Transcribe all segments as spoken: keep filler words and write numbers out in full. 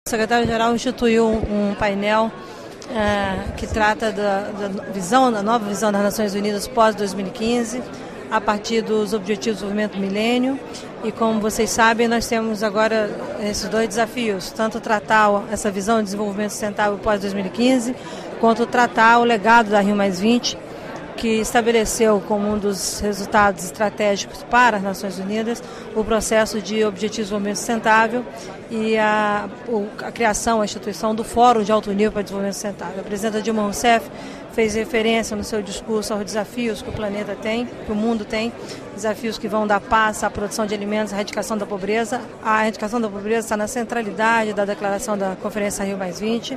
O secretário-geral instituiu um painel é, que trata da, da visão, da nova visão das Nações Unidas pós dois mil e quinze, a partir dos Objetivos de Desenvolvimento do Milênio. E como vocês sabem, nós temos agora esses dois desafios, tanto tratar essa visão de desenvolvimento sustentável pós dois mil e quinze, quanto tratar o legado da Rio mais vinte, que estabeleceu como um dos resultados estratégicos para as Nações Unidas o processo de Objetivos de Desenvolvimento Sustentável e a, a criação, a instituição do Fórum de Alto Nível para Desenvolvimento Sustentável. A presidenta Dilma Rousseff fez referência no seu discurso aos desafios que o planeta tem, que o mundo tem, desafios que vão da paz à produção de alimentos, à erradicação da pobreza. A erradicação da pobreza está na centralidade da declaração da Conferência Rio mais vinte,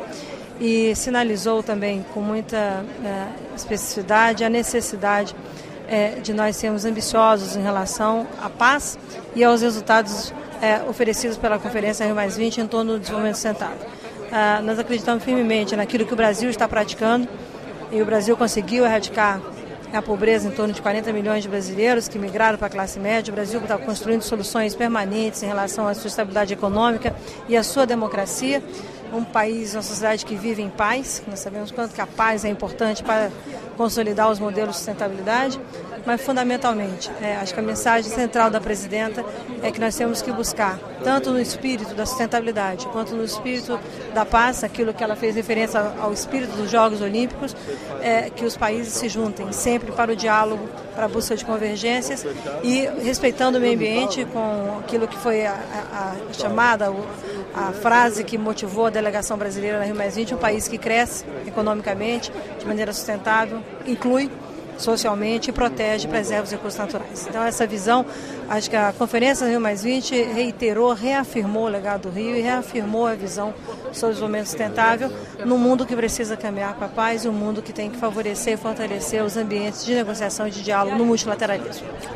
e sinalizou também com muita é, especificidade a necessidade é, de nós sermos ambiciosos em relação à paz e aos resultados é, oferecidos pela Conferência Rio mais vinte em torno do desenvolvimento sustentável. Ah, nós acreditamos firmemente naquilo que o Brasil está praticando, e o Brasil conseguiu erradicar a pobreza em torno de quarenta milhões de brasileiros que migraram para a classe média. O Brasil está construindo soluções permanentes em relação à sua estabilidade econômica e à sua democracia. Um país, uma sociedade que vive em paz. Nós sabemos quanto que a paz é importante para consolidar os modelos de sustentabilidade, mas fundamentalmente, é, acho que a mensagem central da presidenta é que nós temos que buscar, tanto no espírito da sustentabilidade, quanto no espírito da paz, aquilo que ela fez referência ao espírito dos Jogos Olímpicos, é, que os países se juntem sempre para o diálogo, para a busca de convergências e respeitando o meio ambiente, com aquilo que foi a, a, a chamada, a frase que motivou a delegação brasileira na Rio mais vinte, um país que cresce economicamente, de maneira sustentável, inclui socialmente e protege e preserva os recursos naturais. Então essa visão, acho que a Conferência Rio mais vinte reiterou, reafirmou o legado do Rio e reafirmou a visão sobre o desenvolvimento sustentável num mundo que precisa caminhar para a paz e um mundo que tem que favorecer e fortalecer os ambientes de negociação e de diálogo no multilateralismo.